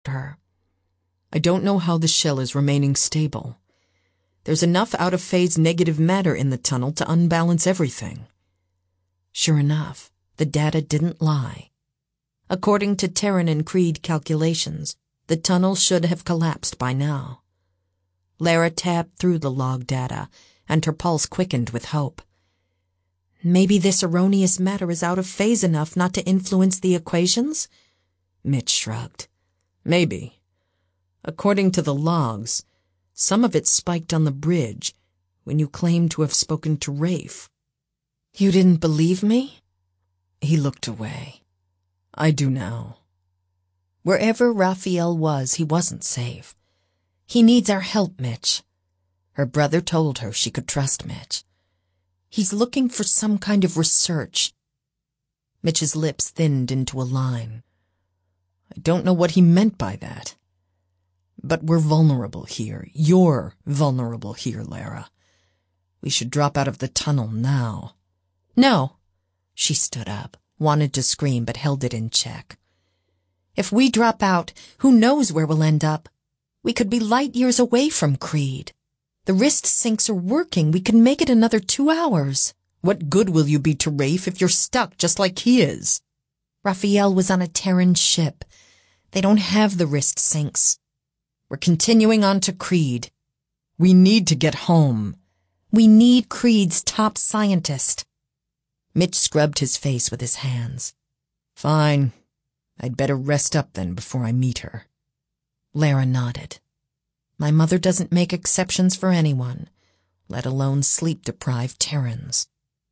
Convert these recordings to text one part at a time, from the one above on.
her. "I don't know how the shell is remaining stable. There's enough out-of-phase negative matter in the tunnel to unbalance everything." Sure enough, the data didn't lie. According to Terran and Creed calculations, the tunnel should have collapsed by now. Lara tabbed through the log data, and her pulse quickened with hope. "Maybe this erroneous matter is out of phase enough not to influence the equations?" Mitch shrugged. "Maybe. According to the logs, some of it spiked on the bridge when you claimed to have spoken to Rafe." "You didn't believe me?" He looked away. "I do now." Wherever Raphael was, he wasn't safe. "He needs our help, Mitch." Her brother told her she could trust Mitch. "He's looking for some kind of research." Mitch's lips thinned into a line. "I don't know what he meant by that. But we're vulnerable here. You're vulnerable here, Lara. We should drop out of the tunnel now." "No." She stood up, wanted to scream, but held it in check. "If we drop out, who knows where we'll end up? We could be light years away from Creed. The wrist syncs are working. We can make it another 2 hours. What good will you be to Rafe if you're stuck just like he is?" Raphael was on a Terran ship. They don't have the wrist syncs. We're continuing on to Creed. We need to get home. We need Creed's top scientist. Mitch scrubbed his face with his hands. "Fine. I'd better rest up then before I meet her." Lara nodded. "My mother doesn't make exceptions for anyone, let alone sleep-deprived Terrans."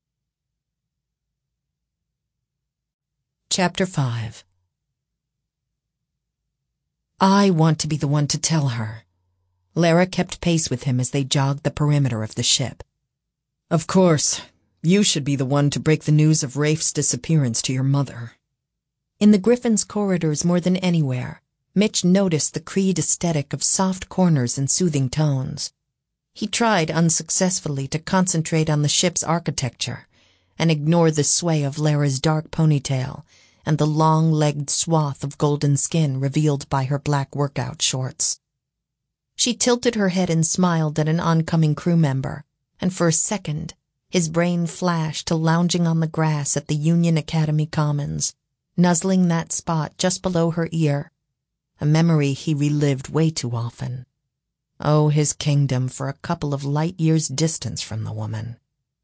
Chapter 5. "I want to be the one to tell her." Lara kept pace with him as they jogged the perimeter of the ship. "Of course. You should be the one to break the news of Rafe's disappearance to your mother." In the Griffin's corridors more than anywhere, Mitch noticed the Creed aesthetic of soft corners and soothing tones. He tried unsuccessfully to concentrate on the ship's architecture and ignore the sway of Lara's dark ponytail and the long-legged swath of golden skin revealed by her black workout shorts. She tilted her head and smiled at an oncoming crew member, and for a second, his brain flashed to lounging on the grass at the Union Academy Commons, nuzzling that spot just below her ear, a memory he relived way too often. Oh, his kingdom for a couple of light years' distance from the woman.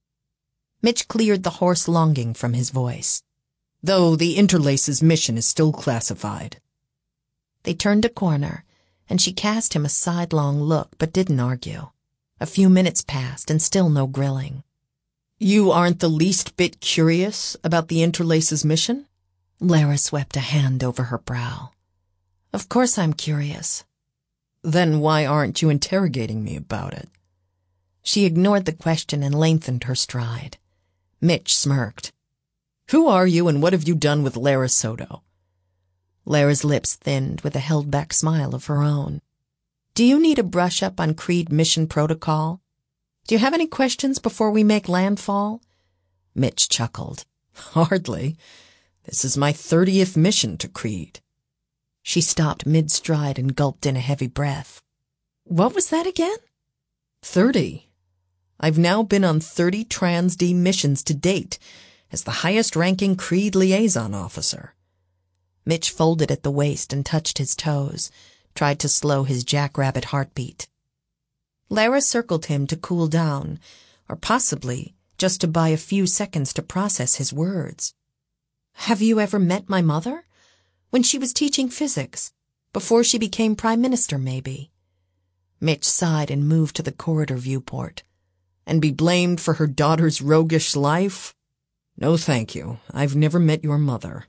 Mitch cleared the hoarse longing from his voice. "Though the Interlace's mission is still classified." They turned a corner, and she cast him a sidelong look but didn't argue. A few minutes passed, and still no grilling. "You aren't the least bit curious about the Interlace's mission?" Lara swept a hand over her brow. "Of course I'm curious." "Then why aren't you interrogating me about it?" She ignored the question and lengthened her stride. Mitch smirked. "Who are you and what have you done with Lara Soto?" Lara's lips thinned with a held-back smile of her own. "Do you need a brush-up on Creed mission protocol? Do you have any questions before we make landfall?" Mitch chuckled. "Hardly. This is my 30th mission to Creed." She stopped mid-stride and gulped in a heavy breath. "What was that again?" 30. I've now been on 30 Trans-D missions to date as the highest-ranking Creed liaison officer. Mitch folded at the waist and touched his toes, tried to slow his jackrabbit heartbeat. Lara circled him to cool down, or possibly just to buy a few seconds to process his words. "Have you ever met my mother? When she was teaching physics, before she became Prime Minister, maybe." Mitch sighed and moved to the corridor viewport. "And be blamed for her daughter's roguish life? No, thank you. I've never met your mother."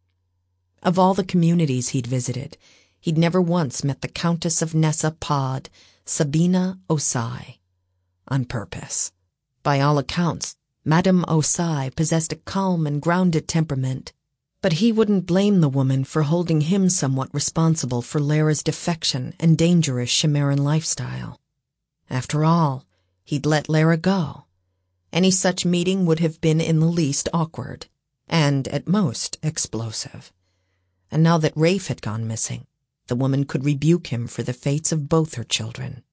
Of all the communities he'd visited, he'd never once met the Countess of Nessa Pod, Sabina Osai. On purpose. By all accounts, Madame Osai possessed a calm and grounded temperament, but he wouldn't blame the woman for holding him somewhat responsible for Lara's defection and dangerous Chimeran lifestyle. After all, he'd let Lara go. Any such meeting would have been in the least awkward, and at most explosive. And now that Rafe had gone missing, the woman could rebuke him for the fates of both her children.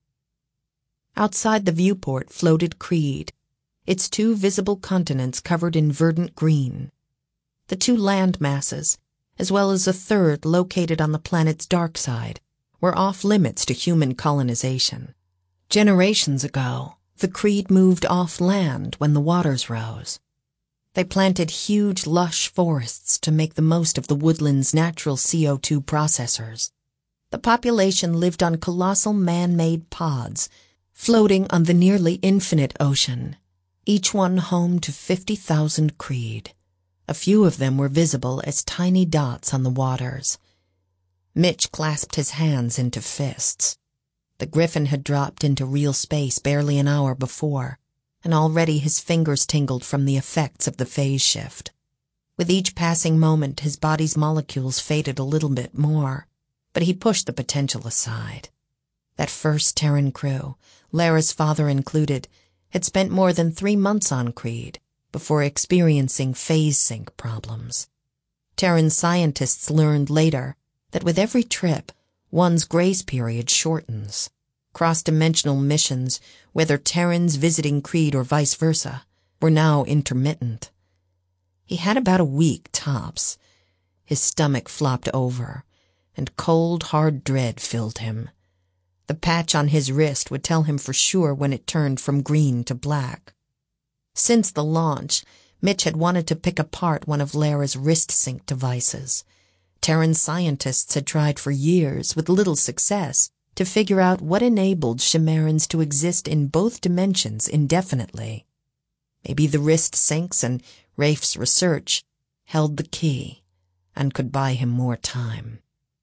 Outside the viewport floated Creed, its 2 visible continents covered in verdant green. The 2 land masses, as well as a third located on the planet's dark side, were off limits to human colonization. Generations ago, the Creed moved off land when the waters rose. They planted huge, lush forests to make the most of the woodland's natural CO2 processors. The population lived on colossal man-made pods, floating on the nearly infinite ocean, each one home to 50,000 Creed. A few of them were visible as tiny dots on the waters. Mitch clasped his hands into fists. The Griffin had dropped into real space barely an hour before, and already his fingers tingled from the effects of the phase shift. With each passing moment, his body's molecules faded a little bit more, but he pushed the potential aside. That first Terran crew, Lara's father included, had spent more than 3 months on Creed before experiencing phase sync problems. Terran scientists learned later that with every trip, one's grace period shortens. Cross-dimensional missions, whether Terrans visiting Creed or vice versa, were now intermittent. He had about a week tops. His stomach flopped over, and cold, hard dread filled him. The patch on his wrist would tell him for sure when it turned from green to black. Since the launch, Mitch had wanted to pick apart one of Lara's wrist sync devices. Terran scientists had tried for years, with little success, to figure out what enabled Chimerans to exist in both dimensions indefinitely. Maybe the wrist syncs and Rafe's research held the key and could buy him more time.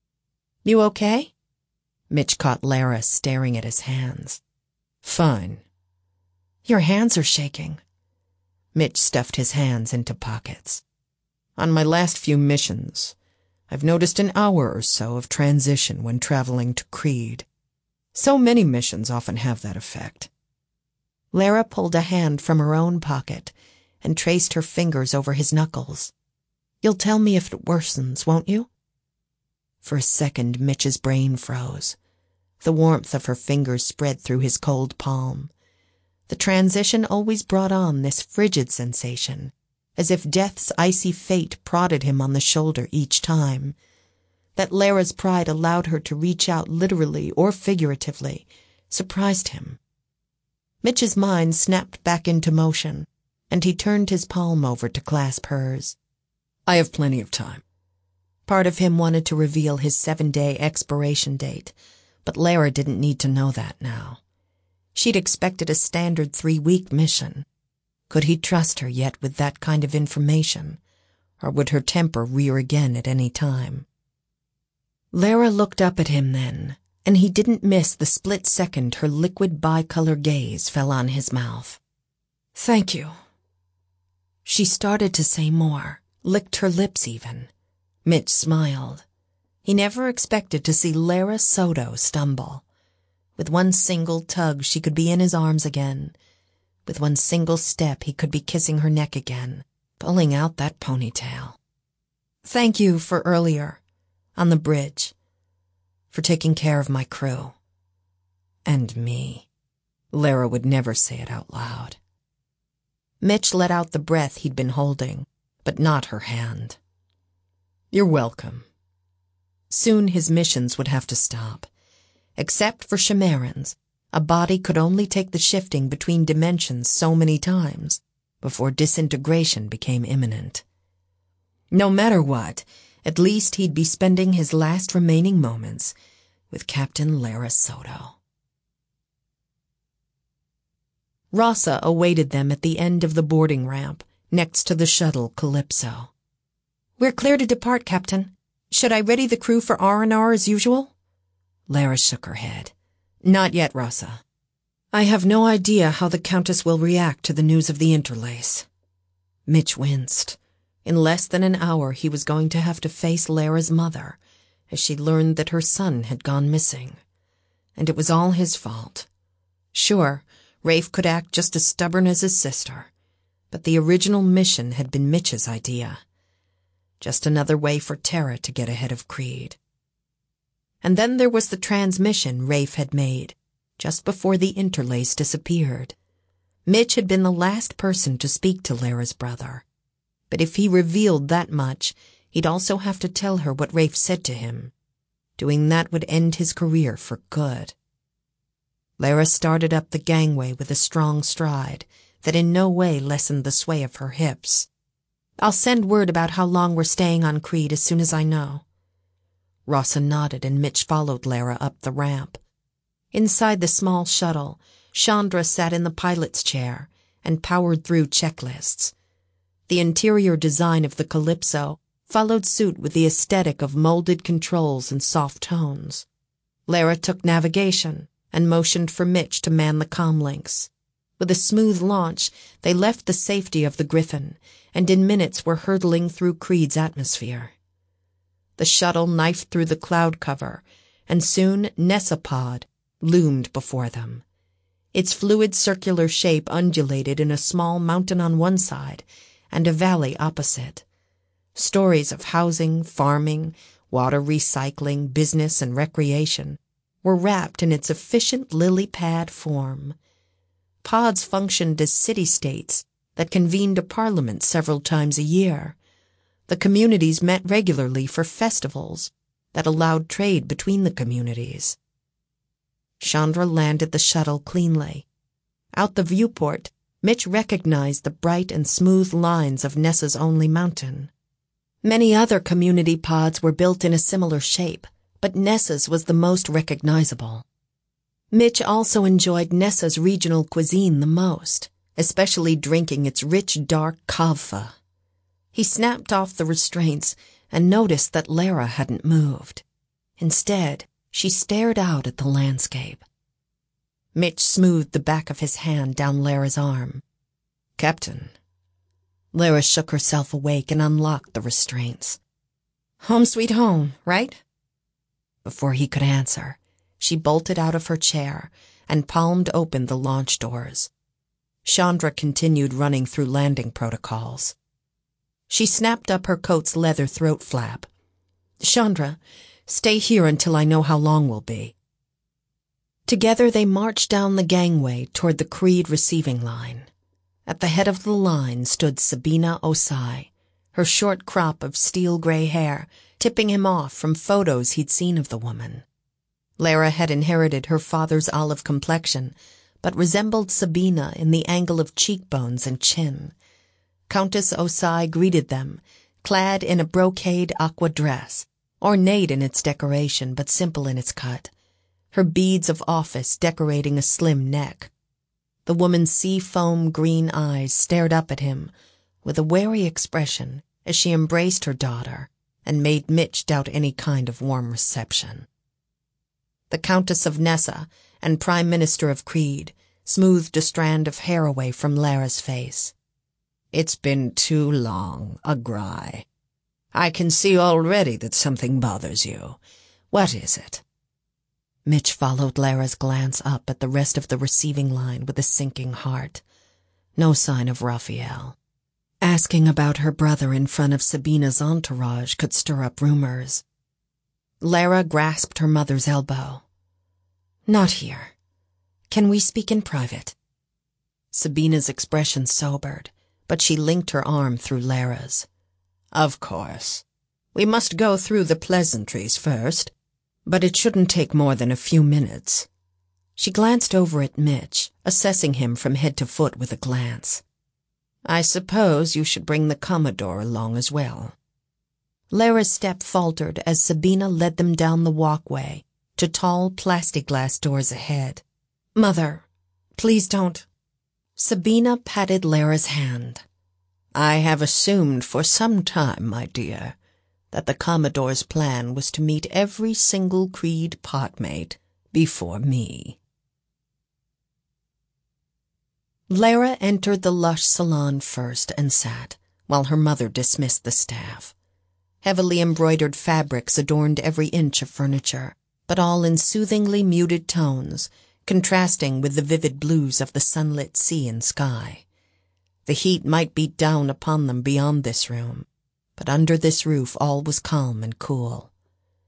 "You okay?" Mitch caught Lara staring at his hands. "Fine." "Your hands are shaking." Mitch stuffed his hands into pockets. "On my last few missions, I've noticed an hour or so of transition when traveling to Creed. So many missions often have that effect." Lara pulled a hand from her own pocket and traced her fingers over his knuckles. "You'll tell me if it worsens, won't you?" For a second, Mitch's brain froze. The warmth of her fingers spread through his cold palm. The transition always brought on this frigid sensation, as if death's icy fate prodded him on the shoulder each time. That Lara's pride allowed her to reach out literally or figuratively surprised him. Mitch's mind snapped back into motion, and he turned his palm over to clasp hers. "I have plenty of time." Part of him wanted to reveal his 7-day expiration date, but Lara didn't need to know that now. She'd expected a standard 3-week mission. Could he trust her yet with that kind of information, or would her temper rear again at any time? Lara looked up at him then, and he didn't miss the split second her liquid bicolor gaze fell on his mouth. "Thank you." She started to say more, licked her lips even. Mitch smiled. He never expected to see Lara Soto stumble. With one single tug, she could be in his arms again. With one single step, he could be kissing her neck again, pulling out that ponytail. "Thank you for earlier, on the bridge, for taking care of my crew. And me." Lara would never say it out loud. Mitch let out the breath he'd been holding, but not her hand. "You're welcome." Soon his missions would have to stop. Except for Chimerans, a body could only take the shifting between dimensions so many times before disintegration became imminent. No matter what, at least he'd be spending his last remaining moments with Captain Lara Soto. Rasa awaited them at the end of the boarding ramp, next to the shuttle Calypso. "We're clear to depart, Captain. Should I ready the crew for R&R as usual?" Lara shook her head. "Not yet, Rasa. I have no idea how the Countess will react to the news of the interlace." Mitch winced. In less than an hour, he was going to have to face Lara's mother, as she learned that her son had gone missing. And it was all his fault. Sure, Rafe could act just as stubborn as his sister, but the original mission had been Mitch's idea. Just another way for Terra to get ahead of Creed. And then there was the transmission Rafe had made, just before the interlace disappeared. Mitch had been the last person to speak to Lara's brother. But if he revealed that much, he'd also have to tell her what Rafe said to him. Doing that would end his career for good. Lara started up the gangway with a strong stride that in no way lessened the sway of her hips. "I'll send word about how long we're staying on Creed as soon as I know." Rossa nodded and Mitch followed Lara up the ramp. Inside the small shuttle, Chandra sat in the pilot's chair and powered through checklists. The interior design of the Calypso followed suit with the aesthetic of molded controls and soft tones. Lara took navigation and motioned for Mitch to man the comlinks. With a smooth launch, they left the safety of the Griffin and in minutes were hurtling through Creed's atmosphere. The shuttle knifed through the cloud cover, and soon Nessapod loomed before them. Its fluid circular shape undulated in a small mountain on one side and a valley opposite. Stories of housing, farming, water recycling, business, and recreation were wrapped in its efficient lily pad form. Pods functioned as city-states that convened a parliament several times a year. The communities met regularly for festivals that allowed trade between the communities. Chandra landed the shuttle cleanly. Out the viewport, Mitch recognized the bright and smooth lines of Nessa's only mountain. Many other community pods were built in a similar shape, but Nessa's was the most recognizable. Mitch also enjoyed Nessa's regional cuisine the most, especially drinking its rich, dark kava. He snapped off the restraints and noticed that Lara hadn't moved. Instead, she stared out at the landscape. Mitch smoothed the back of his hand down Lara's arm. "Captain." Lara shook herself awake and unlocked the restraints. "Home sweet home, right?" Before he could answer, she bolted out of her chair and palmed open the launch doors. Chandra continued running through landing protocols. She snapped up her coat's leather throat flap. "Chandra, stay here until I know how long we'll be." Together they marched down the gangway toward the Creed receiving line. At the head of the line stood Sabina Osai, her short crop of steel-gray hair tipping him off from photos he'd seen of the woman. Lara had inherited her father's olive complexion, but resembled Sabina in the angle of cheekbones and chin. Countess Osai greeted them, clad in a brocade aqua dress, ornate in its decoration but simple in its cut, her beads of office decorating a slim neck. The woman's sea-foam green eyes stared up at him with a wary expression as she embraced her daughter and made Mitch doubt any kind of warm reception. The Countess of Nessa and Prime Minister of Creed smoothed a strand of hair away from Lara's face. "It's been too long, Agrai. I can see already that something bothers you. What is it?" Mitch followed Lara's glance up at the rest of the receiving line with a sinking heart. No sign of Raphael. Asking about her brother in front of Sabina's entourage could stir up rumors. Lara grasped her mother's elbow. "Not here. Can we speak in private?" Sabina's expression sobered, but she linked her arm through Lara's. "Of course. We must go through the pleasantries first, but it shouldn't take more than a few minutes." She glanced over at Mitch, assessing him from head to foot with a glance. "I suppose you should bring the Commodore along as well." Lara's step faltered as Sabina led them down the walkway to tall plastiglass doors ahead. "Mother, please don't." Sabina patted Lara's hand. "I have assumed for some time, my dear, that the Commodore's plan was to meet every single Creed potmate before me." Lara entered the lush salon first and sat, while her mother dismissed the staff. Heavily embroidered fabrics adorned every inch of furniture, but all in soothingly muted tones, contrasting with the vivid blues of the sunlit sea and sky. The heat might beat down upon them beyond this room, but under this roof all was calm and cool.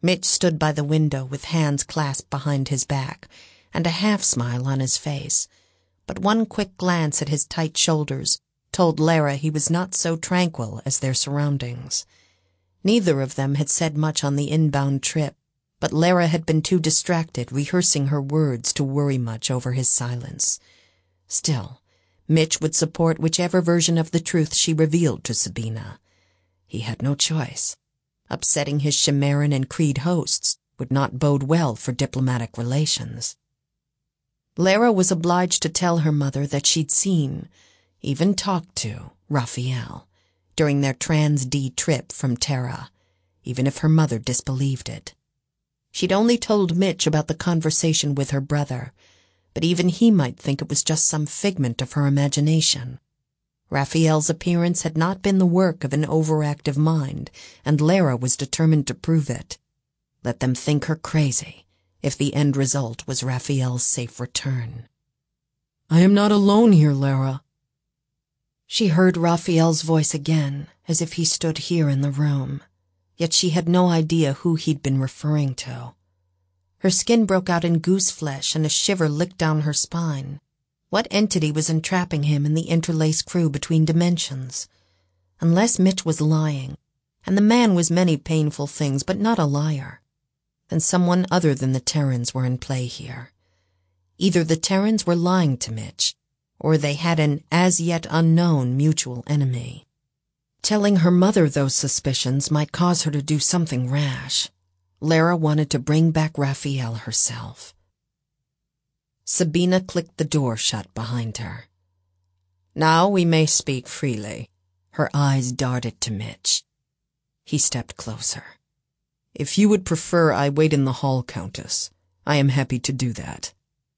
Mitch stood by the window with hands clasped behind his back and a half-smile on his face, but one quick glance at his tight shoulders told Lara he was not so tranquil as their surroundings. Neither of them had said much on the inbound trip, but Lara had been too distracted rehearsing her words to worry much over his silence. Still, Mitch would support whichever version of the truth she revealed to Sabina. He had no choice. Upsetting his Chimeran and Creed hosts would not bode well for diplomatic relations. Lara was obliged to tell her mother that she'd seen, even talked to, Raphael during their Trans-D trip from Terra, even if her mother disbelieved it. She'd only told Mitch about the conversation with her brother, but even he might think it was just some figment of her imagination. Raphael's appearance had not been the work of an overactive mind, and Lara was determined to prove it. Let them think her crazy, if the end result was Raphael's safe return. "I am not alone here, Lara." She heard Raphael's voice again, as if he stood here in the room, yet she had no idea who he'd been referring to. Her skin broke out in goose flesh and a shiver licked down her spine. What entity was entrapping him in the interlaced crew between dimensions? Unless Mitch was lying, and the man was many painful things but not a liar, then someone other than the Terrans were in play here. Either the Terrans were lying to Mitch, or they had an as-yet unknown mutual enemy. Telling her mother those suspicions might cause her to do something rash. Lara wanted to bring back Raphael herself. Sabina clicked the door shut behind her. "Now we may speak freely." Her eyes darted to Mitch. He stepped closer. "If you would prefer I wait in the hall, Countess, I am happy to do that."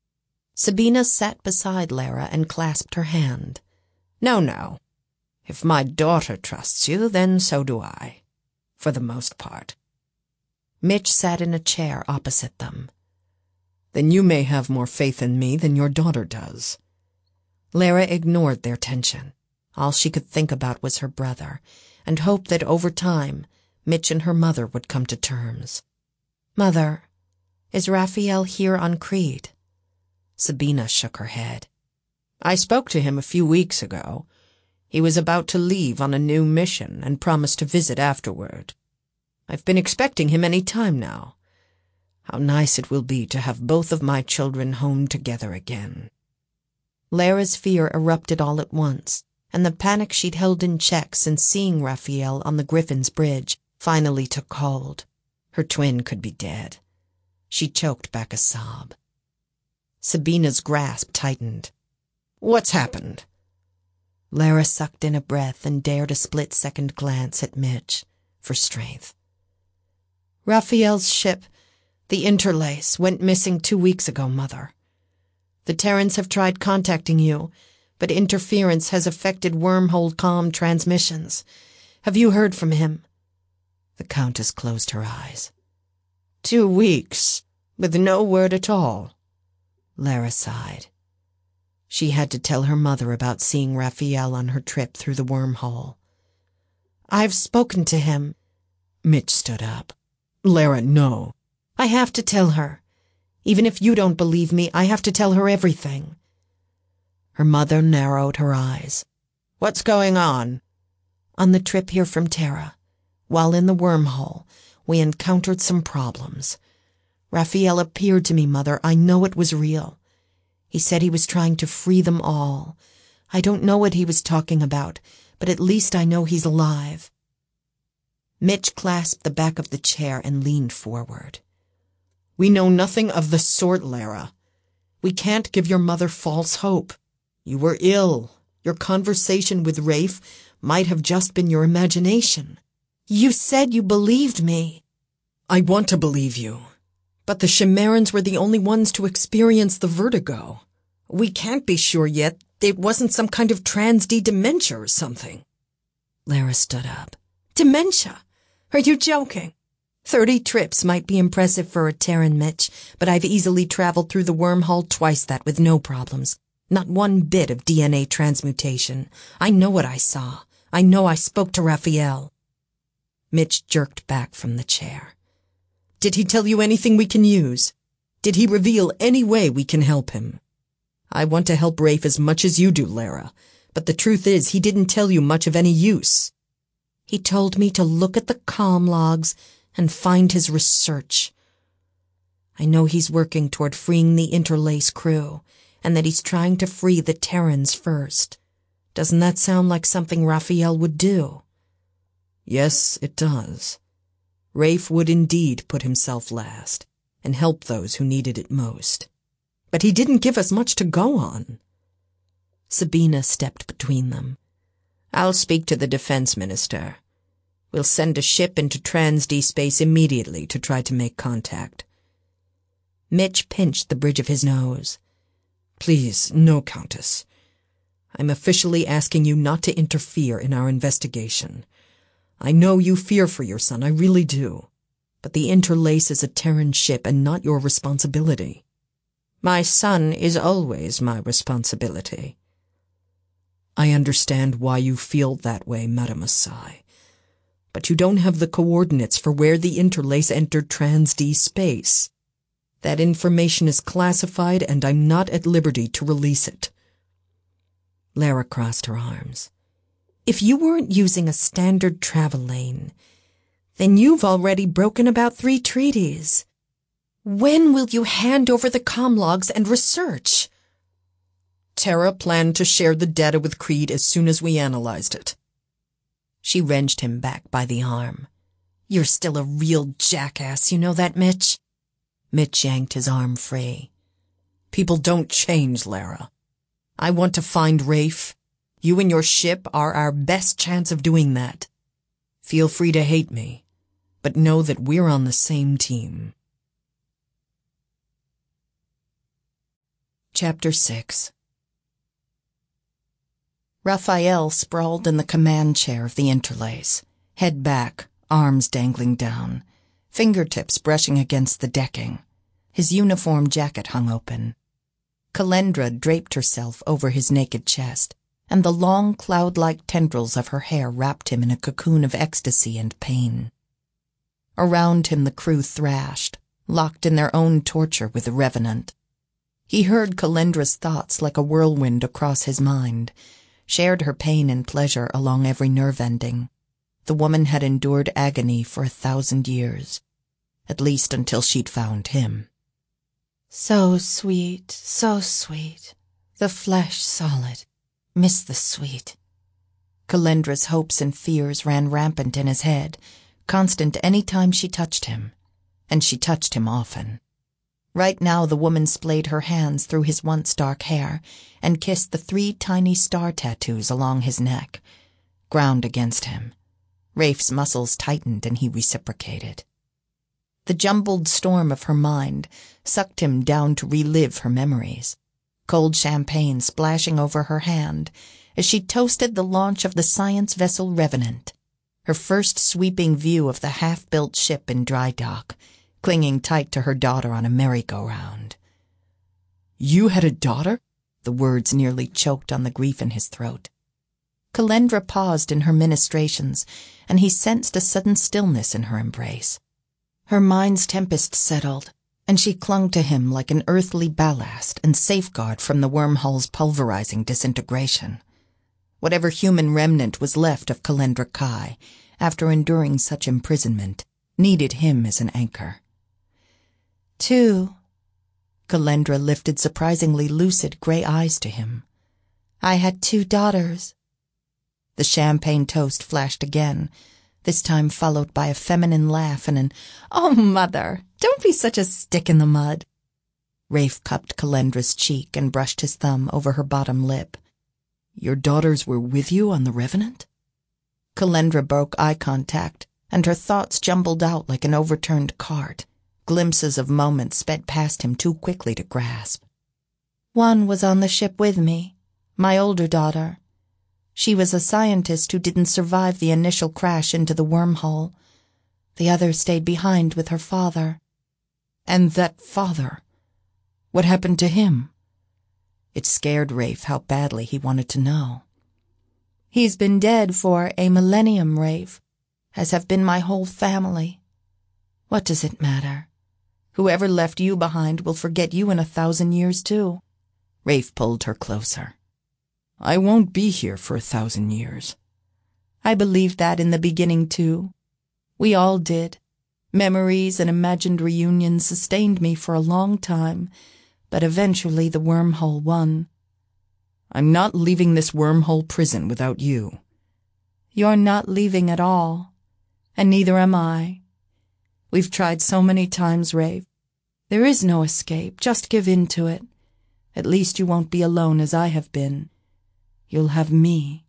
Sabina sat beside Lara and clasped her hand. No. If my daughter trusts you, then so do I. For the most part." Mitch sat in a chair opposite them. "Then you may have more faith in me than your daughter does." Lara ignored their tension. All she could think about was her brother, and hoped that over time Mitch and her mother would come to terms. "Mother, is Raphael here on Creed?" Sabina shook her head. "I spoke to him a few weeks ago. He was about to leave on a new mission and promised to visit afterward. I've been expecting him any time now. How nice it will be to have both of my children home together again." Lara's fear erupted all at once, and the panic she'd held in check since seeing Raphael on the Griffin's Bridge finally took hold. Her twin could be dead. She choked back a sob. Sabina's grasp tightened. "What's happened?" Lara sucked in a breath and dared a split-second glance at Mitch for strength. "Raphael's ship, the Interlace, went missing 2 weeks ago, Mother. The Terrans have tried contacting you, but interference has affected wormhole comm transmissions. Have you heard from him?" The Countess closed her eyes. 2 weeks, with no word at all." Lara sighed. She had to tell her mother about seeing Raphael on her trip through the wormhole. "I've spoken to him." Mitch stood up. "Lara, no." "I have to tell her. Even if you don't believe me, I have to tell her everything." Her mother narrowed her eyes. "What's going on?" "On the trip here from Terra, while in the wormhole, we encountered some problems. Raphael appeared to me, Mother. I know it was real. He said he was trying to free them all. I don't know what he was talking about, but at least I know he's alive." Mitch clasped the back of the chair and leaned forward. "We know nothing of the sort, Lara. We can't give your mother false hope. You were ill. Your conversation with Rafe might have just been your imagination." "You said you believed me." "I want to believe you. But the Chimerans were the only ones to experience the vertigo. We can't be sure yet it wasn't some kind of Trans-D dementia or something." Lara stood up. "Dementia? Are you joking? 30 trips might be impressive for a Terran, Mitch, but I've easily traveled through the wormhole twice that with no problems. Not one bit of DNA transmutation. I know what I saw. I know I spoke to Raphael." Mitch jerked back from the chair. Did he tell you anything we can use? Did he reveal any way we can help him? I want to help Rafe as much as you do, Lara, but the truth is he didn't tell you much of any use. He told me to look at the comm logs and find his research. I know he's working toward freeing the Interlace crew, and that he's trying to free the Terrans first. Doesn't that sound like something Raphael would do? Yes, it does. Rafe would indeed put himself last, and help those who needed it most. But he didn't give us much to go on. Sabina stepped between them. I'll speak to the defense minister. We'll send a ship into Trans-D space immediately to try to make contact. Mitch pinched the bridge of his nose. Please, no, Countess. I'm officially asking you not to interfere in our investigation. I know you fear for your son, I really do. But the Interlace is a Terran ship and not your responsibility. My son is always my responsibility. I understand why you feel that way, Madame Assai. But you don't have the coordinates for where the Interlace entered Trans-D space. That information is classified and I'm not at liberty to release it. Lara crossed her arms. If you weren't using a standard travel lane, then you've already broken about 3 treaties. When will you hand over the comm logs and research? Terra planned to share the data with Creed as soon as we analyzed it. She wrenched him back by the arm. You're still a real jackass, you know that, Mitch? Mitch yanked his arm free. People don't change, Lara. I want to find Rafe. You and your ship are our best chance of doing that. Feel free to hate me, but know that we're on the same team. Chapter 6. Raphael sprawled in the command chair of the Interlace, head back, arms dangling down, fingertips brushing against the decking. His uniform jacket hung open. Calendra draped herself over his naked chest, and the long cloud-like tendrils of her hair wrapped him in a cocoon of ecstasy and pain. Around him the crew thrashed, locked in their own torture with the Revenant. He heard Calendra's thoughts like a whirlwind across his mind, shared her pain and pleasure along every nerve ending. The woman had endured agony for 1,000 years, at least until she'd found him. So sweet, the flesh solid, miss the sweet. Calendra's hopes and fears ran rampant in his head, constant any time she touched him, and she touched him often. Right now the woman splayed her hands through his once dark hair and kissed the 3 tiny star tattoos along his neck, ground against him. Rafe's muscles tightened and he reciprocated. The jumbled storm of her mind sucked him down to relive her memories, cold champagne splashing over her hand as she toasted the launch of the science vessel Revenant, her first sweeping view of the half-built ship in dry dock, clinging tight to her daughter on a merry-go-round. You had a daughter? The words nearly choked on the grief in his throat. Calendra paused in her ministrations, and he sensed a sudden stillness in her embrace. Her mind's tempest settled, and she clung to him like an earthly ballast and safeguard from the wormhole's pulverizing disintegration. Whatever human remnant was left of Calendra Kai, after enduring such imprisonment, needed him as an anchor. 2. Calendra lifted surprisingly lucid gray eyes to him. I had 2 daughters. The champagne toast flashed again, this time followed by a feminine laugh and an, "Oh, Mother, don't be such a stick in the mud." Rafe cupped Calendra's cheek and brushed his thumb over her bottom lip. Your daughters were with you on the Revenant? Calendra broke eye contact, and her thoughts jumbled out like an overturned cart. Glimpses of moments sped past him too quickly to grasp. One was on the ship with me, my older daughter. She was a scientist who didn't survive the initial crash into the wormhole. The other stayed behind with her father. And that father? What happened to him? It scared Rafe how badly he wanted to know. He's been dead for a millennium, Rafe, as have been my whole family. What does it matter? Whoever left you behind will forget you in 1,000 years, too. Rafe pulled her closer. I won't be here for 1,000 years. I believed that in the beginning, too. We all did. Memories and imagined reunions sustained me for a long time, but eventually the wormhole won. I'm not leaving this wormhole prison without you. You're not leaving at all, and neither am I. We've tried so many times, Rafe. There is no escape. Just give in to it. At least you won't be alone as I have been. You'll have me.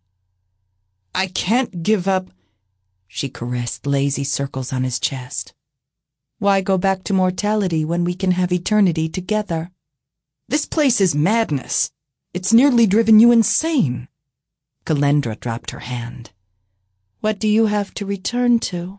I can't give up. She caressed lazy circles on his chest. Why go back to mortality when we can have eternity together? This place is madness. It's nearly driven you insane. Calendra dropped her hand. What do you have to return to?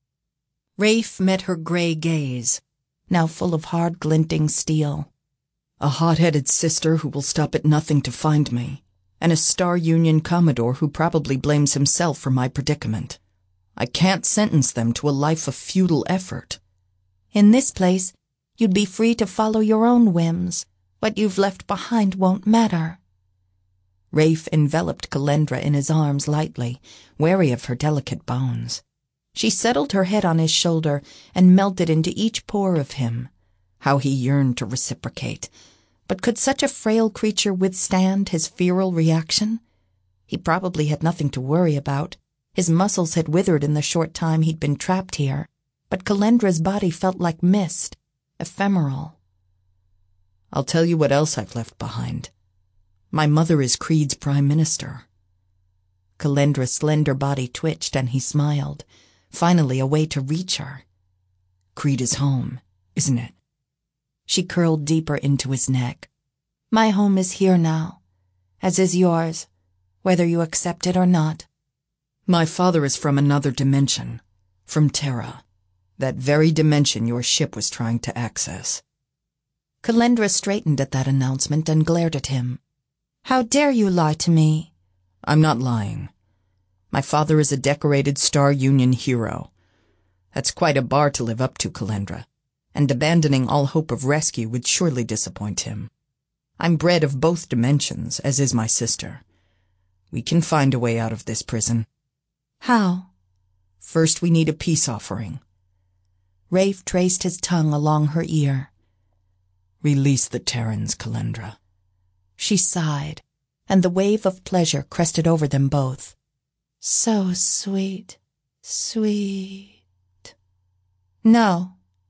Rafe met her gray gaze, now full of hard glinting steel. A hot-headed sister who will stop at nothing to find me, and a Star Union Commodore who probably blames himself for my predicament. I can't sentence them to a life of futile effort. In this place, you'd be free to follow your own whims. What you've left behind won't matter. Rafe enveloped Calendra in his arms lightly, wary of her delicate bones. She settled her head on his shoulder and melted into each pore of him. How he yearned to reciprocate. But could such a frail creature withstand his feral reaction? He probably had nothing to worry about. His muscles had withered in the short time he'd been trapped here. But Calendra's body felt like mist, ephemeral. I'll tell you what else I've left behind. My mother is Creed's prime minister. Calendra's slender body twitched and he smiled. Finally a way to reach her. Creed is home, isn't it? She curled deeper into his neck. My home is here now, as is yours, whether you accept it or not. My father is from another dimension, from Terra, that very dimension your ship was trying to access. Calendra straightened at that announcement and glared at him. How dare you lie to me? I'm not lying. My father is a decorated Star Union hero. That's quite a bar to live up to, Calendra, and abandoning all hope of rescue would surely disappoint him. I'm bred of both dimensions, as is my sister. We can find a way out of this prison. How? First, we need a peace offering. Rafe traced his tongue along her ear. Release the Terrans, Calendra. She sighed, and the wave of pleasure crested over them both. So sweet, sweet. No.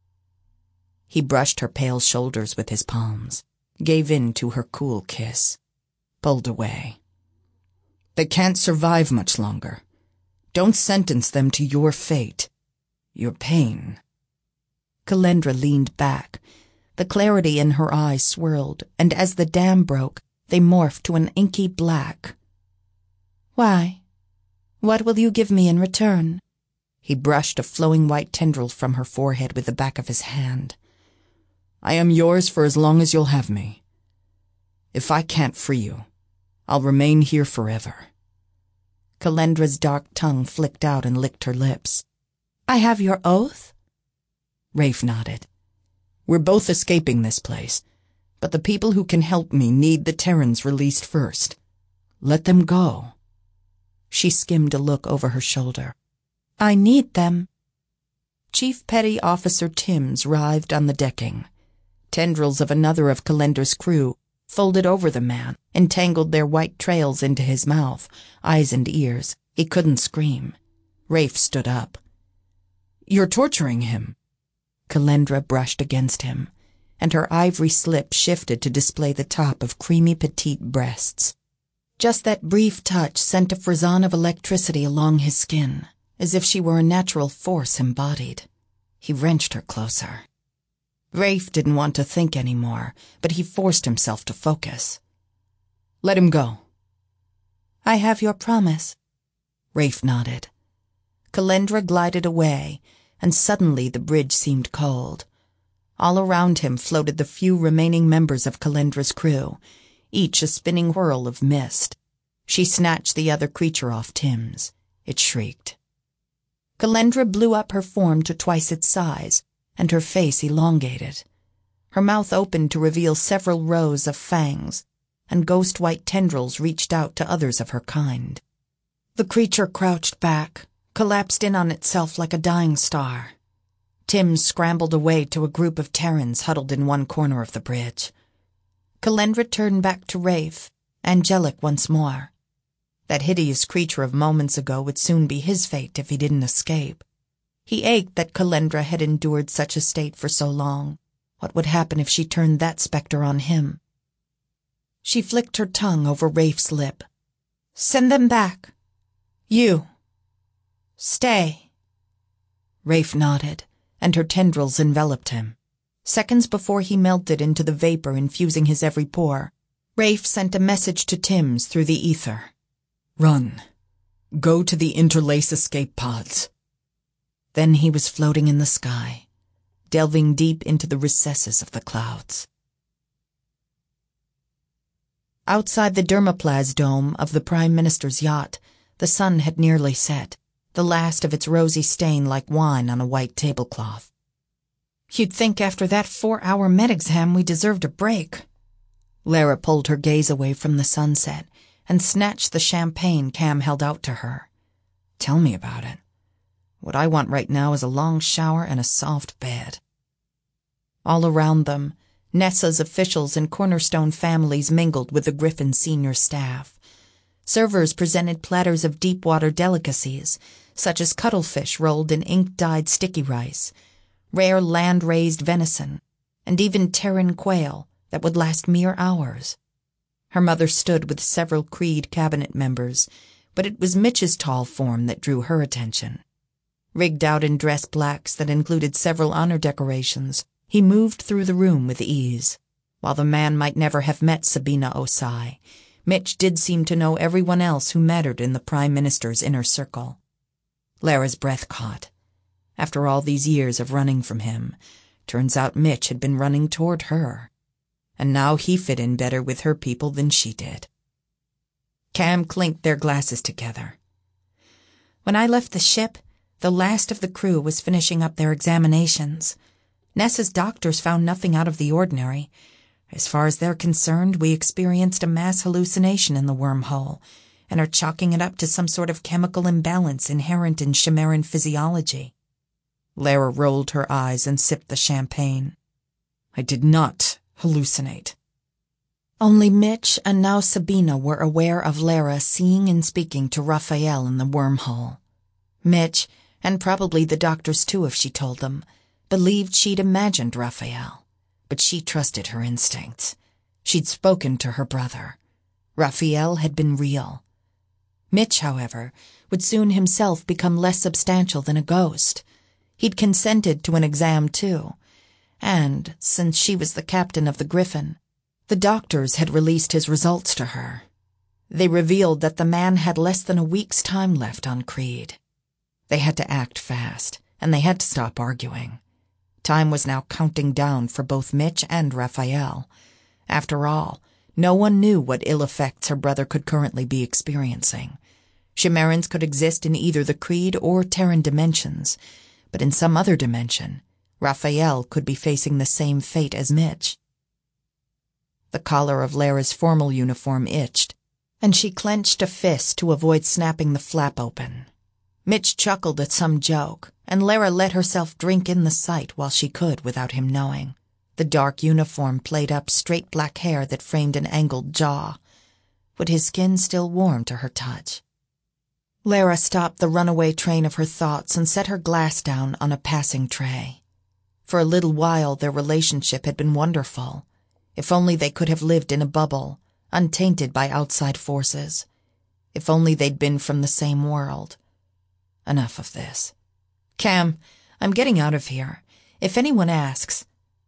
He brushed her pale shoulders with his palms, gave in to her cool kiss, pulled away. They can't survive much longer. Don't sentence them to your fate, your pain. Calendra leaned back. The clarity in her eyes swirled, and as the dam broke, they morphed to an inky black. Why? What will you give me in return? He brushed a flowing white tendril from her forehead with the back of his hand. I am yours for as long as you'll have me. If I can't free you, I'll remain here forever. Calendra's dark tongue flicked out and licked her lips. I have your oath? Rafe nodded. We're both escaping this place, but the people who can help me need the Terrans released first. Let them go. She skimmed a look over her shoulder. I need them. Chief Petty Officer Timms writhed on the decking. Tendrils of another of Calendra's crew folded over the man, entangled their white trails into his mouth, eyes and ears. He couldn't scream. Rafe stood up. You're torturing him. Calendra brushed against him, and her ivory slip shifted to display the top of creamy petite breasts. Just that brief touch sent a frisson of electricity along his skin, as if she were a natural force embodied. He wrenched her closer. Rafe didn't want to think anymore, but he forced himself to focus. Let him go. I have your promise. Rafe nodded. Calendra glided away, and suddenly the bridge seemed cold. All around him floated the few remaining members of Calendra's crew, each a spinning whirl of mist. She snatched the other creature off Timms. It shrieked. Calendra blew up her form to twice its size, and her face elongated. Her mouth opened to reveal several rows of fangs, and ghost-white tendrils reached out to others of her kind. The creature crouched back, collapsed in on itself like a dying star. Tim scrambled away to a group of Terrans huddled in one corner of the bridge. Calendra turned back to Rafe, angelic once more. That hideous creature of moments ago would soon be his fate if he didn't escape. He ached that Calendra had endured such a state for so long. What would happen if she turned that specter on him? She flicked her tongue over Rafe's lip. "Send them back. You. Stay." Rafe nodded, and her tendrils enveloped him. Seconds before he melted into the vapor infusing his every pore, Rafe sent a message to Tims through the ether. "Run. Go to the interlace escape pods." Then he was floating in the sky, delving deep into the recesses of the clouds. Outside the dermoplast dome of the Prime Minister's yacht, the sun had nearly set, the last of its rosy stain like wine on a white tablecloth. "You'd think after that 4-hour med exam we deserved a break." Lara pulled her gaze away from the sunset and snatched the champagne Cam held out to her. "Tell me about it. What I want right now is a long shower and a soft bed." All around them, Nessa's officials and Cornerstone families mingled with the Griffin senior staff. Servers presented platters of deep-water delicacies, such as cuttlefish rolled in ink-dyed sticky rice, rare land-raised venison, and even Terran quail that would last mere hours. Her mother stood with several Creed cabinet members, but it was Mitch's tall form that drew her attention. Rigged out in dress blacks that included several honor decorations, he moved through the room with ease. While the man might never have met Sabina Osai, Mitch did seem to know everyone else who mattered in the Prime Minister's inner circle. Lara's breath caught. After all these years of running from him, turns out Mitch had been running toward her. And now he fit in better with her people than she did. Cam clinked their glasses together. "When I left the ship, the last of the crew was finishing up their examinations. Nessa's doctors found nothing out of the ordinary. As far as they're concerned, we experienced a mass hallucination in the wormhole, and are chalking it up to some sort of chemical imbalance inherent in Chimeran physiology." Lara rolled her eyes and sipped the champagne. "I did not hallucinate." Only Mitch and now Sabina were aware of Lara seeing and speaking to Raphael in the wormhole. Mitch, and probably the doctors too if she told them, believed she'd imagined Raphael, but she trusted her instincts. She'd spoken to her brother. Raphael had been real. Mitch, however, would soon himself become less substantial than a ghost. He'd consented to an exam too, and, since she was the captain of the Griffin, the doctors had released his results to her. They revealed that the man had less than a week's time left on Creed. They had to act fast, and they had to stop arguing. Time was now counting down for both Mitch and Raphael. After all, no one knew what ill effects her brother could currently be experiencing. Chimerans could exist in either the Creed or Terran dimensions, but in some other dimension, Raphael could be facing the same fate as Mitch. The collar of Lara's formal uniform itched, and she clenched a fist to avoid snapping the flap open. Mitch chuckled at some joke, and Lara let herself drink in the sight while she could without him knowing. The dark uniform played up straight black hair that framed an angled jaw. Would his skin still warm to her touch? Lara stopped the runaway train of her thoughts and set her glass down on a passing tray. For a little while their relationship had been wonderful. If only they could have lived in a bubble, untainted by outside forces. If only they'd been from the same world. Enough of this. "Cam, I'm getting out of here. If anyone asks..."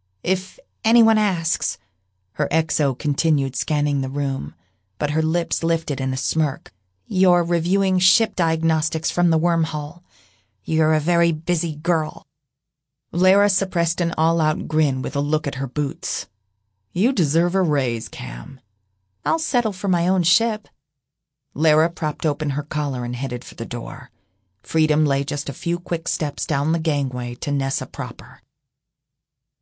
Her XO continued scanning the room, but her lips lifted in a smirk. "You're reviewing ship diagnostics from the wormhole. You're a very busy girl." Lara suppressed an all-out grin with a look at her boots. "You deserve a raise, Cam." "I'll settle for my own ship." Lara propped open her collar and headed for the door. Freedom lay just a few quick steps down the gangway to Nessa proper.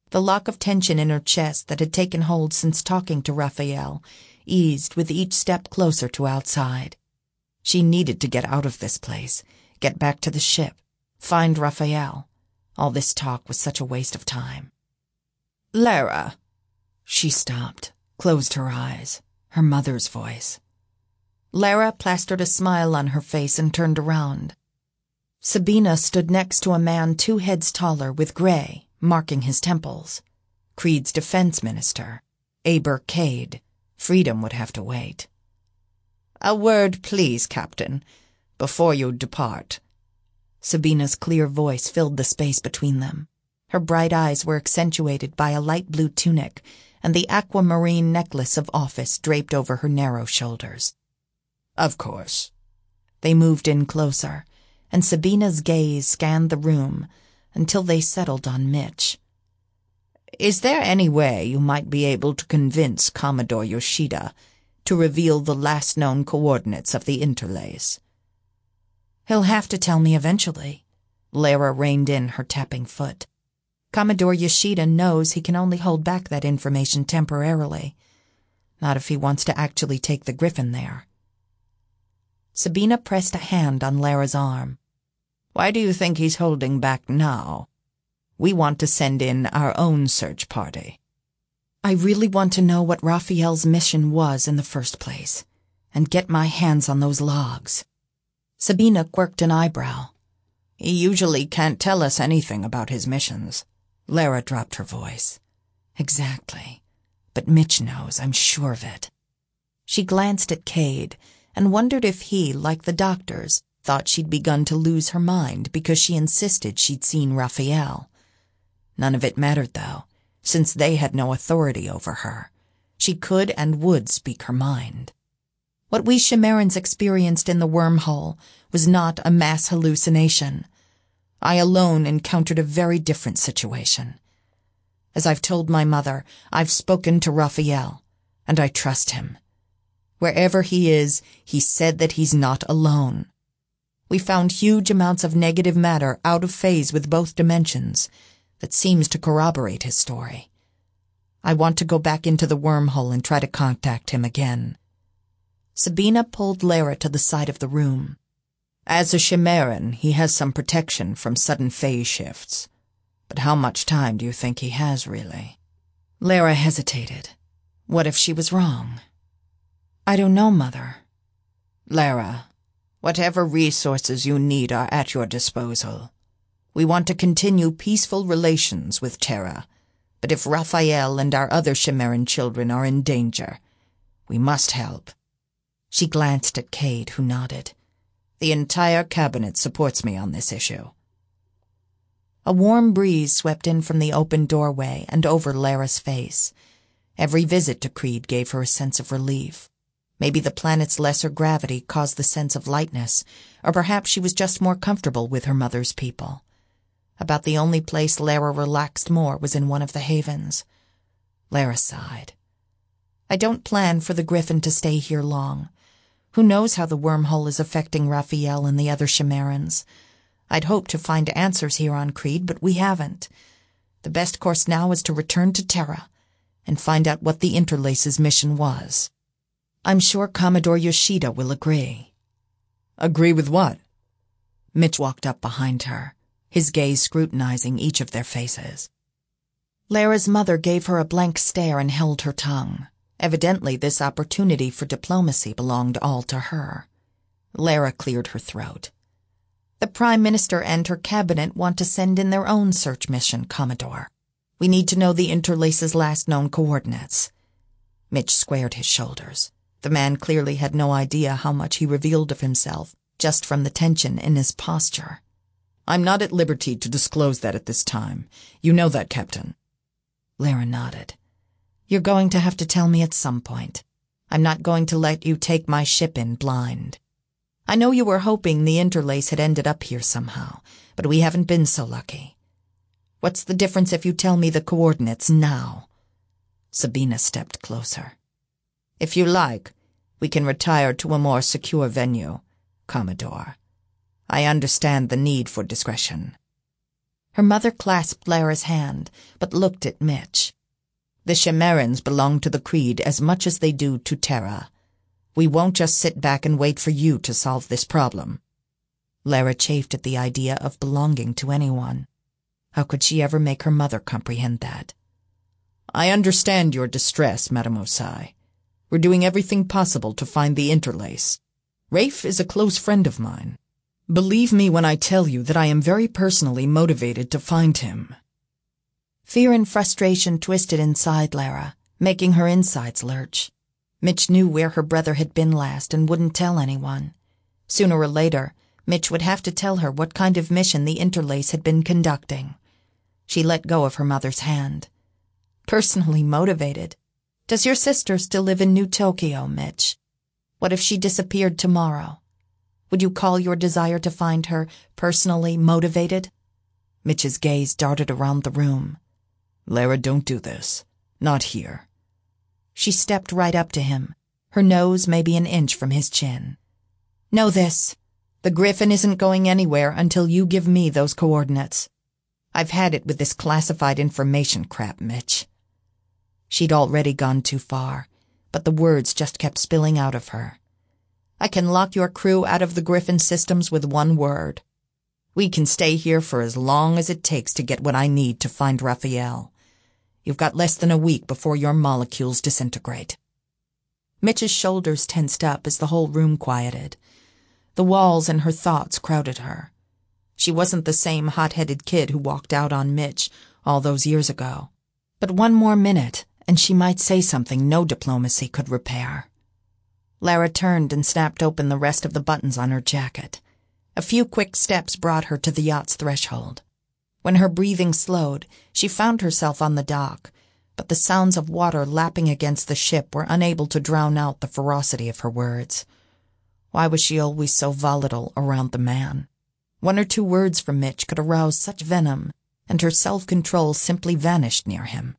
The lock of tension in her chest that had taken hold since talking to Raphael eased with each step closer to outside. She needed to get out of this place, get back to the ship, find Raphael. All this talk was such a waste of time. "Lara." She stopped, closed her eyes. Her mother's voice. Lara plastered a smile on her face and turned around. Sabina stood next to a man 2 heads taller with gray marking his temples. Creed's defense minister, Aber Cade. Freedom would have to wait. "A word, please, Captain, before you depart." Sabina's clear voice filled the space between them. Her bright eyes were accentuated by a light blue tunic and the aquamarine necklace of office draped over her narrow shoulders. "Of course." They moved in closer, and Sabina's gaze scanned the room until they settled on Mitch. "Is there any way you might be able to convince Commodore Yoshida to reveal the last known coordinates of the interlace?" "He'll have to tell me eventually." Lara reined in her tapping foot. "Commodore Yoshida knows he can only hold back that information temporarily. Not if he wants to actually take the Griffin there." Sabina pressed a hand on Lara's arm. "Why do you think he's holding back now? We want to send in our own search party." "I really want to know what Raphael's mission was in the first place, and get my hands on those logs." Sabina quirked an eyebrow. "He usually can't tell us anything about his missions." Lara dropped her voice. "Exactly. But Mitch knows, I'm sure of it." She glanced at Cade and wondered if he, like the doctors, thought she'd begun to lose her mind because she insisted she'd seen Raphael. None of it mattered, though, since they had no authority over her. She could and would speak her mind. What we Chimerans experienced in the wormhole was not a mass hallucination. I alone encountered a very different situation. As I've told my mother, I've spoken to Raphael, and I trust him. Wherever he is, he said that he's not alone. We found huge amounts of negative matter out of phase with both dimensions that seems to corroborate his story. I want to go back into the wormhole and try to contact him again. Sabina pulled Lara to the side of the room. "As a Chimeran, he has some protection from sudden phase shifts. But how much time do you think he has, really?" Lara hesitated. What if she was wrong? "I don't know, Mother." "Lara, whatever resources you need are at your disposal. We want to continue peaceful relations with Terra, but if Raphael and our other Chimeran children are in danger, we must help." She glanced at Cade, who nodded. "The entire cabinet supports me on this issue." A warm breeze swept in from the open doorway and over Lara's face. Every visit to Creed gave her a sense of relief. Maybe the planet's lesser gravity caused the sense of lightness, or perhaps she was just more comfortable with her mother's people. About the only place Lara relaxed more was in one of the havens. Lara sighed. "I don't plan for the Griffin to stay here long. Who knows how the wormhole is affecting Raphael and the other Chimerans? I'd hoped to find answers here on Creed, but we haven't. The best course now is to return to Terra and find out what the Interlace's mission was. I'm sure Commodore Yoshida will agree." "Agree with what?" Mitch walked up behind her, his gaze scrutinizing each of their faces. Lara's mother gave her a blank stare and held her tongue. Evidently, this opportunity for diplomacy belonged all to her. Lara cleared her throat. "The Prime Minister and her cabinet want to send in their own search mission, Commodore. We need to know the Interlace's last known coordinates." Mitch squared his shoulders. The man clearly had no idea how much he revealed of himself, just from the tension in his posture. "I'm not at liberty to disclose that at this time. You know that, Captain." Lara nodded. "You're going to have to tell me at some point. I'm not going to let you take my ship in blind. I know you were hoping the Interlace had ended up here somehow, but we haven't been so lucky. What's the difference if you tell me the coordinates now?" Sabina stepped closer. "If you like, we can retire to a more secure venue, Commodore. I understand the need for discretion." Her mother clasped Lara's hand, but looked at Mitch. The Chimerans belong to the Creed as much as they do to Terra. We won't just sit back and wait for you to solve this problem. Lara chafed at the idea of belonging to anyone. How could she ever make her mother comprehend that? I understand your distress, Madame Osai. We're doing everything possible to find the interlace. Rafe is a close friend of mine. Believe me when I tell you that I am very personally motivated to find him. Fear and frustration twisted inside Lara, making her insides lurch. Mitch knew where her brother had been last and wouldn't tell anyone. Sooner or later, Mitch would have to tell her what kind of mission the Interlace had been conducting. She let go of her mother's hand. Personally motivated? Does your sister still live in New Tokyo, Mitch? What if she disappeared tomorrow? Would you call your desire to find her personally motivated? Mitch's gaze darted around the room. Lara, don't do this. Not here. She stepped right up to him, her nose maybe an inch from his chin. Know this. The Griffin isn't going anywhere until you give me those coordinates. I've had it with this classified information crap, Mitch. She'd already gone too far, but the words just kept spilling out of her. I can lock your crew out of the Griffin systems with one word. We can stay here for as long as it takes to get what I need to find Raphael. You've got less than a week before your molecules disintegrate. Mitch's shoulders tensed up as the whole room quieted. The walls and her thoughts crowded her. She wasn't the same hot-headed kid who walked out on Mitch all those years ago. But one more minute, and she might say something no diplomacy could repair. Lara turned and snapped open the rest of the buttons on her jacket. A few quick steps brought her to the yacht's threshold. When her breathing slowed, she found herself on the dock, but the sounds of water lapping against the ship were unable to drown out the ferocity of her words. Why was she always so volatile around the man? One or two words from Mitch could arouse such venom, and her self-control simply vanished near him.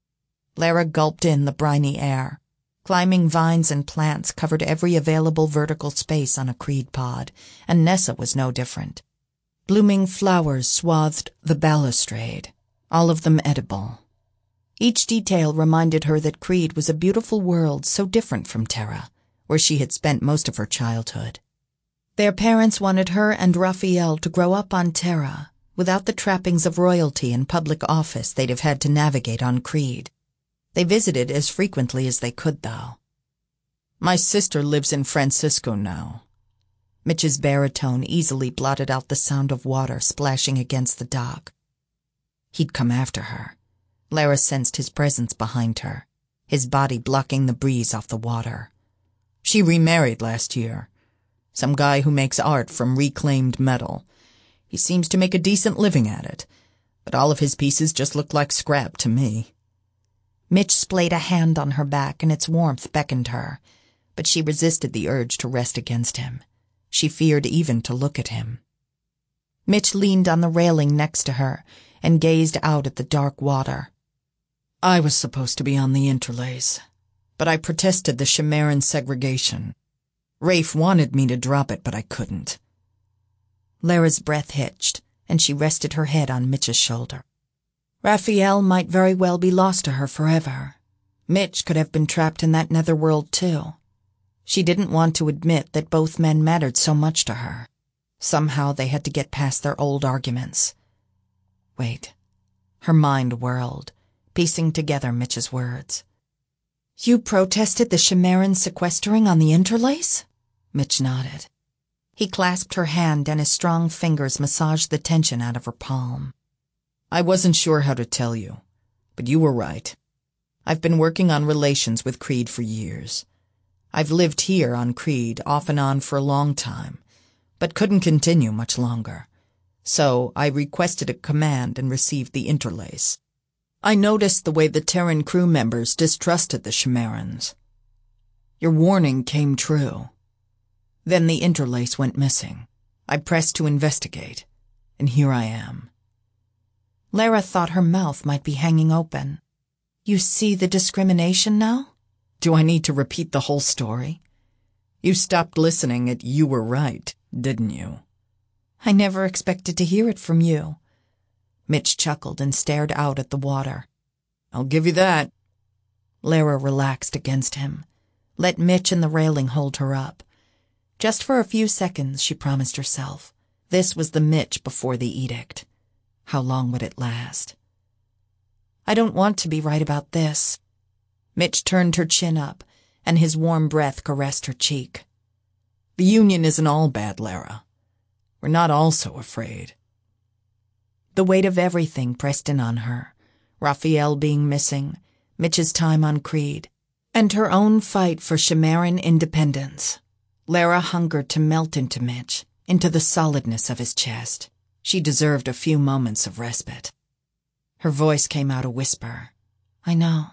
Lara gulped in the briny air. Climbing vines and plants covered every available vertical space on a Creed pod, and Nessa was no different. Blooming flowers swathed the balustrade, all of them edible. Each detail reminded her that Creed was a beautiful world so different from Terra, where she had spent most of her childhood. Their parents wanted her and Raphael to grow up on Terra, without the trappings of royalty and public office they'd have had to navigate on Creed. They visited as frequently as they could, though. My sister lives in Francisco now. Mitch's baritone easily blotted out the sound of water splashing against the dock. He'd come after her. Lara sensed his presence behind her, his body blocking the breeze off the water. She remarried last year. Some guy who makes art from reclaimed metal. He seems to make a decent living at it, but all of his pieces just look like scrap to me. Mitch splayed a hand on her back, and its warmth beckoned her, but she resisted the urge to rest against him. She feared even to look at him. Mitch leaned on the railing next to her and gazed out at the dark water. I was supposed to be on the Interlace, but I protested the Chimeran segregation. Rafe wanted me to drop it, but I couldn't. Lara's breath hitched, and she rested her head on Mitch's shoulder. Raphael might very well be lost to her forever. Mitch could have been trapped in that netherworld, too. She didn't want to admit that both men mattered so much to her. Somehow they had to get past their old arguments. Wait. Her mind whirled, piecing together Mitch's words. You protested the Chimeran sequestering on the Interlace? Mitch nodded. He clasped her hand, and his strong fingers massaged the tension out of her palm. I wasn't sure how to tell you, but you were right. I've been working on relations with Creed for years. I've lived here on Creed off and on for a long time, but couldn't continue much longer. So I requested a command and received the Interlace. I noticed the way the Terran crew members distrusted the Chimerans. Your warning came true. Then the Interlace went missing. I pressed to investigate, and here I am. Lara thought her mouth might be hanging open. You see the discrimination now? Do I need to repeat the whole story? You stopped listening at "you were right," didn't you? I never expected to hear it from you. Mitch chuckled and stared out at the water. "I'll give you that." Lara relaxed against him, let Mitch and the railing hold her up. Just for a few seconds, she promised herself. This was the Mitch before the edict. How long would it last? "I don't want to be right about this." Mitch turned her chin up, and his warm breath caressed her cheek. "The Union isn't all bad, Lara. We're not all so afraid." The weight of everything pressed in on her. Raphael being missing, Mitch's time on Creed, and her own fight for Chimeran independence. Lara hungered to melt into Mitch, into the solidness of his chest. She deserved a few moments of respite. Her voice came out a whisper. "I know."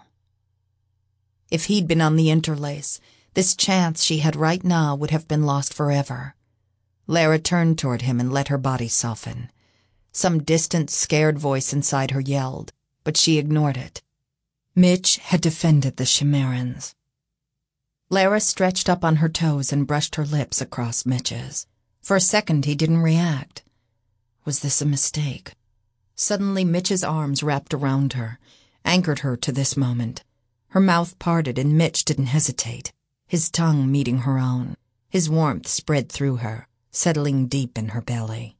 If he'd been on the Interlace, this chance she had right now would have been lost forever. Lara turned toward him and let her body soften. Some distant, scared voice inside her yelled, but she ignored it. Mitch had defended the Chimerans. Lara stretched up on her toes and brushed her lips across Mitch's. For a second, he didn't react. Was this a mistake? Suddenly, Mitch's arms wrapped around her, anchored her to this moment. Her mouth parted and Mitch didn't hesitate, his tongue meeting her own. His warmth spread through her, settling deep in her belly.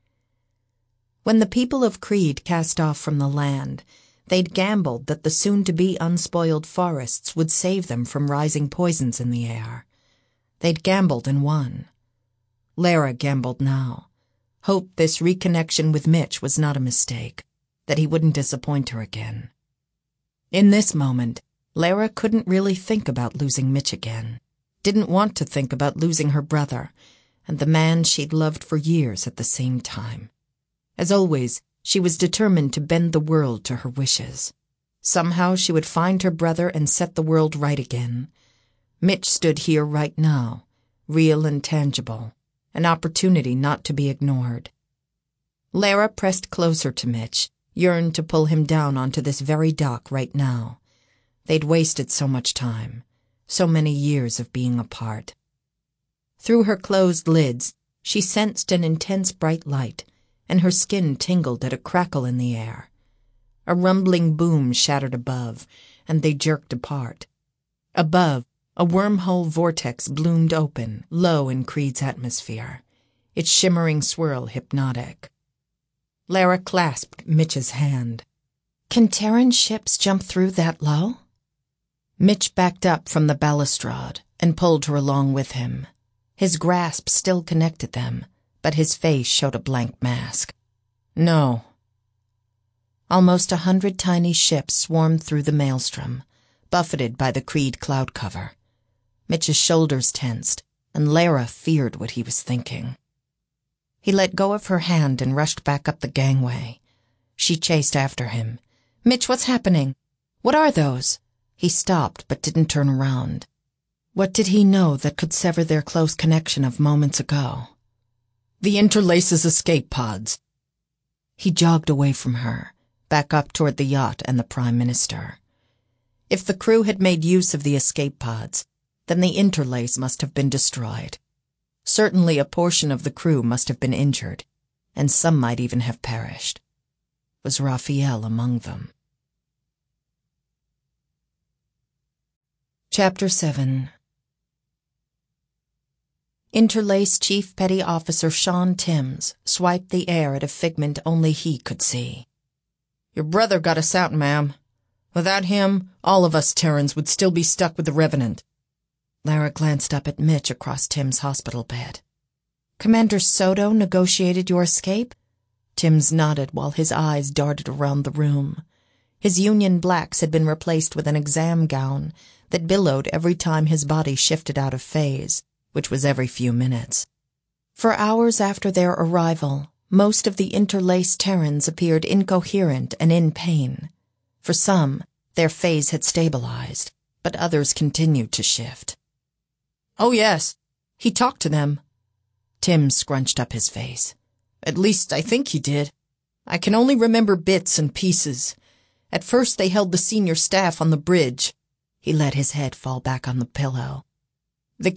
When the people of Creed cast off from the land, they'd gambled that the soon-to-be unspoiled forests would save them from rising poisons in the air. They'd gambled and won. Lara gambled now. Hoped this reconnection with Mitch was not a mistake, that he wouldn't disappoint her again. In this moment, Lara couldn't really think about losing Mitch again. Didn't want to think about losing her brother, and the man she'd loved for years at the same time. As always, she was determined to bend the world to her wishes. Somehow she would find her brother and set the world right again. Mitch stood here right now, real and tangible, an opportunity not to be ignored. Lara pressed closer to Mitch, yearned to pull him down onto this very dock right now. They'd wasted so much time, so many years of being apart. Through her closed lids, she sensed an intense bright light, and her skin tingled at a crackle in the air. A rumbling boom shattered above, and they jerked apart. Above, a wormhole vortex bloomed open, low in Creed's atmosphere, its shimmering swirl hypnotic. Lara clasped Mitch's hand. "Can Terran ships jump through that low?" Mitch backed up from the balustrade and pulled her along with him. His grasp still connected them, but his face showed a blank mask. "No." Almost 100 tiny ships swarmed through the maelstrom, buffeted by the Creed cloud cover. Mitch's shoulders tensed, and Lara feared what he was thinking. He let go of her hand and rushed back up the gangway. She chased after him. "Mitch, what's happening? What are those?" He stopped but didn't turn around. What did he know that could sever their close connection of moments ago? "The Interlace's escape pods." He jogged away from her, back up toward the yacht and the Prime Minister. If the crew had made use of the escape pods, then the Interlace must have been destroyed. Certainly a portion of the crew must have been injured, and some might even have perished. Was Raphael among them? Chapter 7. Interlace Chief Petty Officer Sean Timms swiped the air at a figment only he could see. "Your brother got us out, ma'am. Without him, all of us Terrans would still be stuck with the Revenant." Lara glanced up at Mitch across Tim's hospital bed. "Commander Soto negotiated your escape?" Timms nodded while his eyes darted around the room. His Union blacks had been replaced with an exam gown that billowed every time his body shifted out of phase, which was every few minutes. For hours after their arrival, most of the interlaced Terrans appeared incoherent and in pain. For some, their phase had stabilized, but others continued to shift. "Oh, yes. He talked to them." Tim scrunched up his face. "At least I think he did. I can only remember bits and pieces. At first they held the senior staff on the bridge." He let his head fall back on the pillow. They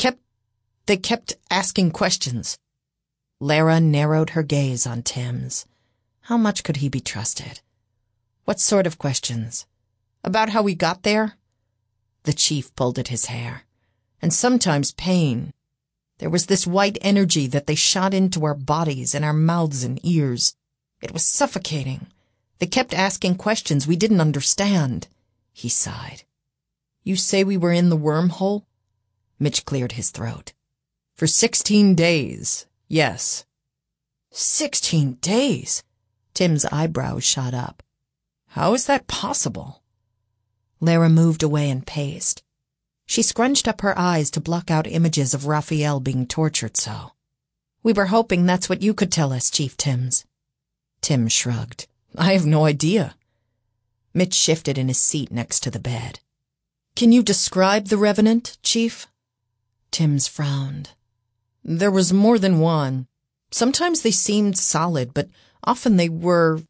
kept asking questions." Lara narrowed her gaze on Timms. How much could he be trusted? What sort of questions? About how we got there? The chief pulled at his hair. And sometimes pain. There was this white energy that they shot into our bodies and our mouths and ears. It was suffocating. They kept asking questions we didn't understand. He sighed. You say we were in the wormhole? Mitch cleared his throat. For 16 days, yes. 16 days? Tim's eyebrows shot up. How is that possible? Lara moved away and paced. She scrunched up her eyes to block out images of Raphael being tortured so. We were hoping that's what you could tell us, Chief Timms. Tim shrugged. I have no idea. Mitch shifted in his seat next to the bed. Can you describe the Revenant, Chief? Timms frowned. There was more than one. Sometimes they seemed solid, but often they were...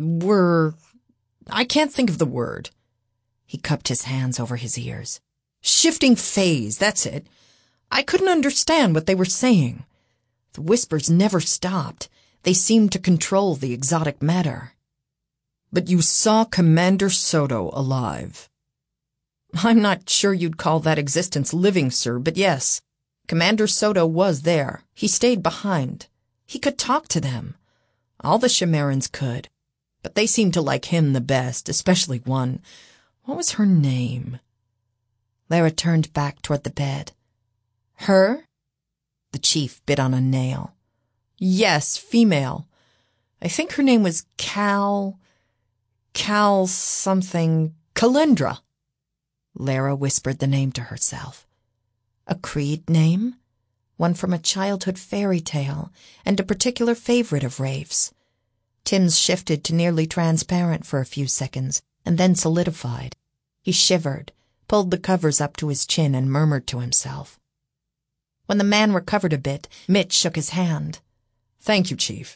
I can't think of the word. He cupped his hands over his ears. Shifting phase, that's it. I couldn't understand what they were saying. The whispers never stopped. They seemed to control the exotic matter. But you saw Commander Soto alive. I'm not sure you'd call that existence living, sir, but yes. Commander Soto was there. He stayed behind. He could talk to them. All the Shimerans could. But they seemed to like him the best, especially one. What was her name? Lara turned back toward the bed. Her? The chief bit on a nail. Yes, female. I think her name was Cal something. Kalendra. Lara whispered the name to herself. A Creed name? One from a childhood fairy tale, and a particular favorite of Rafe's. Tim's shifted to nearly transparent for a few seconds, and then solidified. He shivered, pulled the covers up to his chin, and murmured to himself. When the man recovered a bit, Mitch shook his hand. Thank you, Chief.